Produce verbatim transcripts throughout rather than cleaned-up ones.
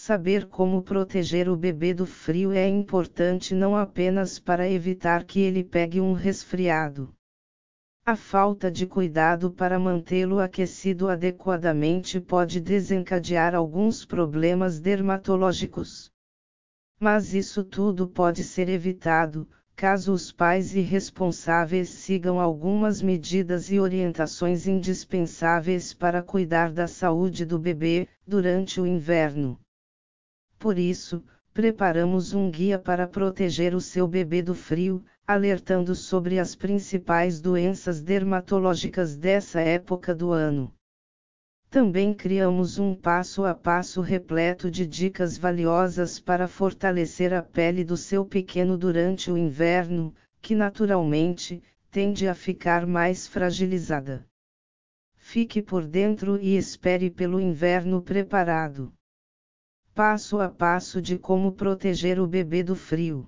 Saber como proteger o bebê do frio é importante não apenas para evitar que ele pegue um resfriado. A falta de cuidado para mantê-lo aquecido adequadamente pode desencadear alguns problemas dermatológicos. Mas isso tudo pode ser evitado, caso os pais irresponsáveis sigam algumas medidas e orientações indispensáveis para cuidar da saúde do bebê, durante o inverno. Por isso, preparamos um guia para proteger o seu bebê do frio, alertando sobre as principais doenças dermatológicas dessa época do ano. Também criamos um passo a passo repleto de dicas valiosas para fortalecer a pele do seu pequeno durante o inverno, que naturalmente tende a ficar mais fragilizada. Fique por dentro e espere pelo inverno preparado. Passo a passo de como proteger o bebê do frio.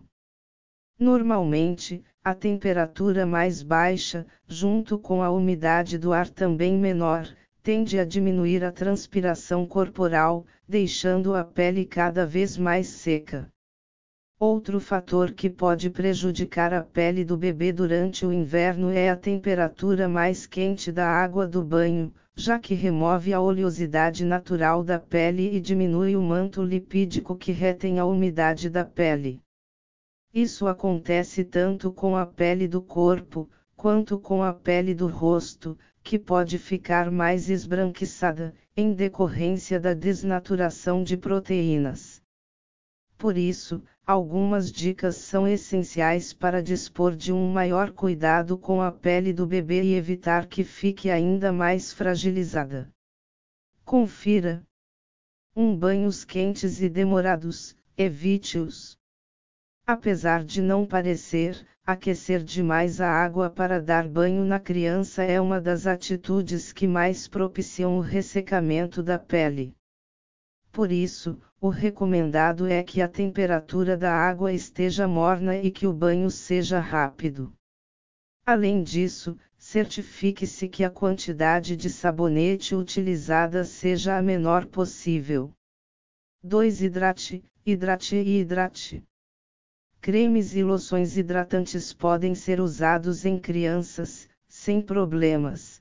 Normalmente, a temperatura mais baixa, junto com a umidade do ar também menor, tende a diminuir a transpiração corporal, deixando a pele cada vez mais seca. Outro fator que pode prejudicar a pele do bebê durante o inverno é a temperatura mais quente da água do banho, já que remove a oleosidade natural da pele e diminui o manto lipídico que retém a umidade da pele. Isso acontece tanto com a pele do corpo, quanto com a pele do rosto, que pode ficar mais esbranquiçada, em decorrência da desnaturação de proteínas. Por isso, algumas dicas são essenciais para dispor de um maior cuidado com a pele do bebê e evitar que fique ainda mais fragilizada. Confira. um Banhos quentes e demorados, evite-os. Apesar de não parecer, aquecer demais a água para dar banho na criança é uma das atitudes que mais propiciam o ressecamento da pele. Por isso, o recomendado é que a temperatura da água esteja morna e que o banho seja rápido. Além disso, certifique-se que a quantidade de sabonete utilizada seja a menor possível. dois Hidrate, hidrate e hidrate. Cremes e loções hidratantes podem ser usados em crianças, sem problemas.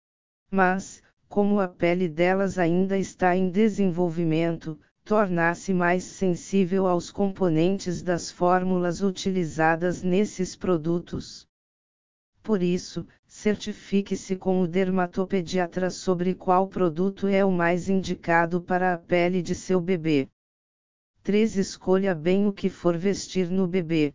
Mas, como a pele delas ainda está em desenvolvimento, torna-se mais sensível aos componentes das fórmulas utilizadas nesses produtos. Por isso, certifique-se com o dermatopediatra sobre qual produto é o mais indicado para a pele de seu bebê. três Escolha bem o que for vestir no bebê.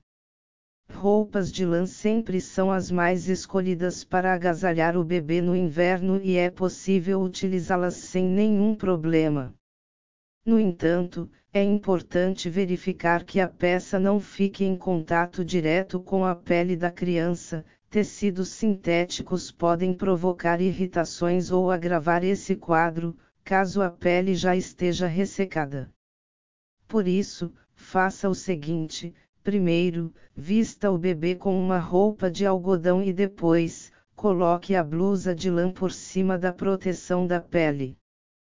Roupas de lã sempre são as mais escolhidas para agasalhar o bebê no inverno e é possível utilizá-las sem nenhum problema. No entanto, é importante verificar que a peça não fique em contato direto com a pele da criança. Tecidos sintéticos podem provocar irritações ou agravar esse quadro, caso a pele já esteja ressecada. Por isso, faça o seguinte: primeiro, vista o bebê com uma roupa de algodão e depois, coloque a blusa de lã por cima da proteção da pele.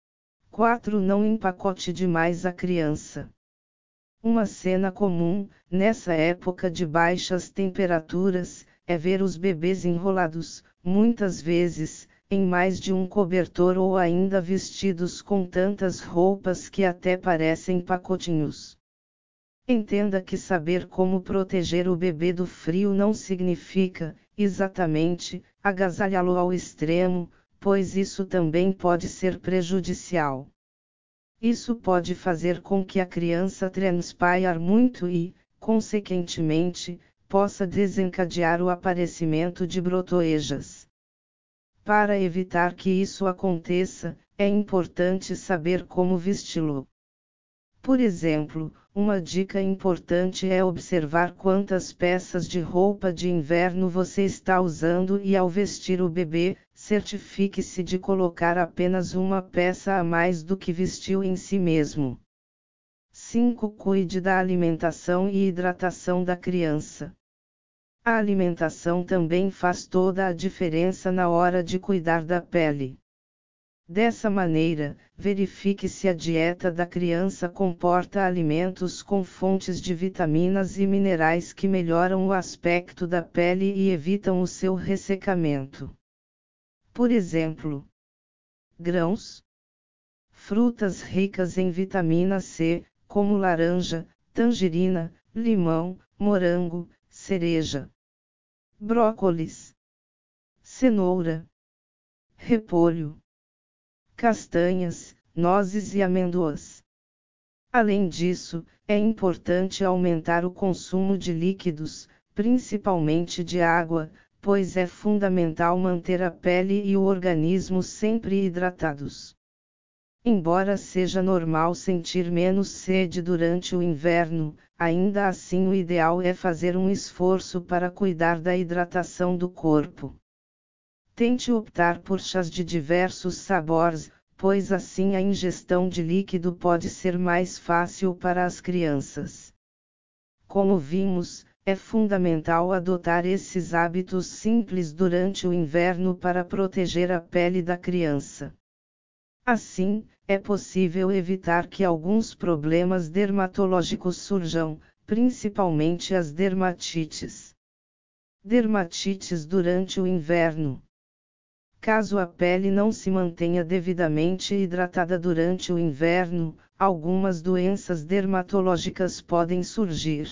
quatro Não empacote demais a criança. Uma cena comum, nessa época de baixas temperaturas, é ver os bebês enrolados, muitas vezes, em mais de um cobertor ou ainda vestidos com tantas roupas que até parecem pacotinhos. Entenda que saber como proteger o bebê do frio não significa, exatamente, agasalhá-lo ao extremo, pois isso também pode ser prejudicial. Isso pode fazer com que a criança transpire muito e, consequentemente, possa desencadear o aparecimento de brotoejas. Para evitar que isso aconteça, é importante saber como vesti-lo. Por exemplo, uma dica importante é observar quantas peças de roupa de inverno você está usando e ao vestir o bebê, certifique-se de colocar apenas uma peça a mais do que vestiu em si mesmo. cinco Cuide da alimentação e hidratação da criança. A alimentação também faz toda a diferença na hora de cuidar da pele. Dessa maneira, verifique se a dieta da criança comporta alimentos com fontes de vitaminas e minerais que melhoram o aspecto da pele e evitam o seu ressecamento. Por exemplo, grãos, frutas ricas em vitamina C, como laranja, tangerina, limão, morango, cereja, brócolis, cenoura, repolho, castanhas, nozes e amêndoas. Além disso, é importante aumentar o consumo de líquidos, principalmente de água, pois é fundamental manter a pele e o organismo sempre hidratados. Embora seja normal sentir menos sede durante o inverno, ainda assim o ideal é fazer um esforço para cuidar da hidratação do corpo. Tente optar por chás de diversos sabores, pois assim a ingestão de líquido pode ser mais fácil para as crianças. Como vimos, é fundamental adotar esses hábitos simples durante o inverno para proteger a pele da criança. Assim, é possível evitar que alguns problemas dermatológicos surjam, principalmente as dermatites. Dermatites durante o inverno. Caso a pele não se mantenha devidamente hidratada durante o inverno, algumas doenças dermatológicas podem surgir.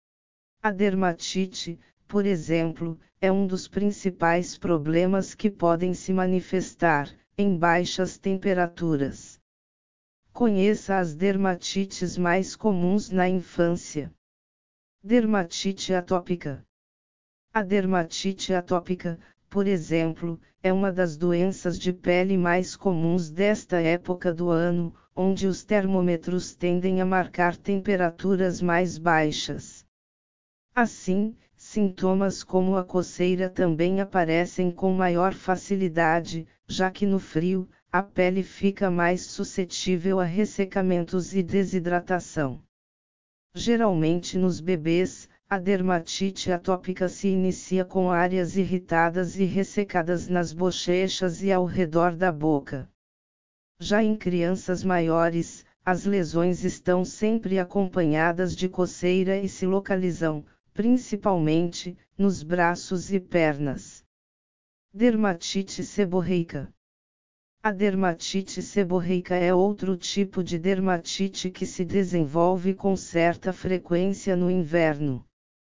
A dermatite, por exemplo, é um dos principais problemas que podem se manifestar em baixas temperaturas. Conheça as dermatites mais comuns na infância. Dermatite atópica. A dermatite atópica, por exemplo, é uma das doenças de pele mais comuns desta época do ano, onde os termômetros tendem a marcar temperaturas mais baixas. Assim, sintomas como a coceira também aparecem com maior facilidade, já que no frio, a pele fica mais suscetível a ressecamentos e desidratação. Geralmente nos bebês, a dermatite atópica se inicia com áreas irritadas e ressecadas nas bochechas e ao redor da boca. Já em crianças maiores, as lesões estão sempre acompanhadas de coceira e se localizam, principalmente, nos braços e pernas. Dermatite seborreica. A dermatite seborreica é outro tipo de dermatite que se desenvolve com certa frequência no inverno.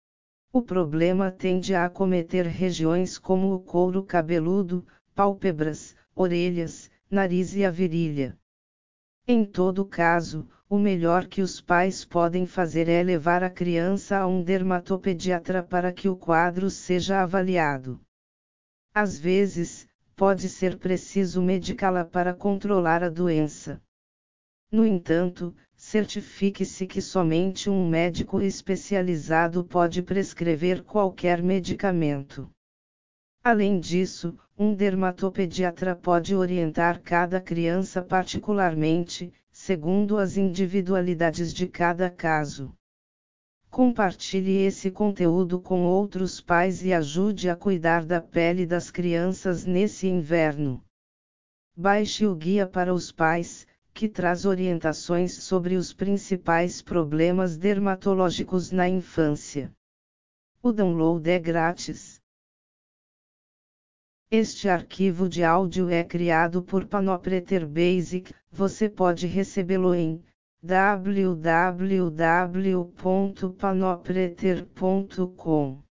O problema tende a acometer regiões como o couro cabeludo, pálpebras, orelhas, nariz e a virilha. Em todo caso, o melhor que os pais podem fazer é levar a criança a um dermatopediatra para que o quadro seja avaliado. Às vezes, pode ser preciso medicá-la para controlar a doença. No entanto, certifique-se que somente um médico especializado pode prescrever qualquer medicamento. Além disso, um dermatopediatra pode orientar cada criança particularmente, segundo as individualidades de cada caso. Compartilhe esse conteúdo com outros pais e ajude a cuidar da pele das crianças nesse inverno. Baixe o guia para os pais, que traz orientações sobre os principais problemas dermatológicos na infância. O download é grátis. Este arquivo de áudio é criado por Panopreter Basic, você pode recebê-lo em w w w ponto panopreter ponto com.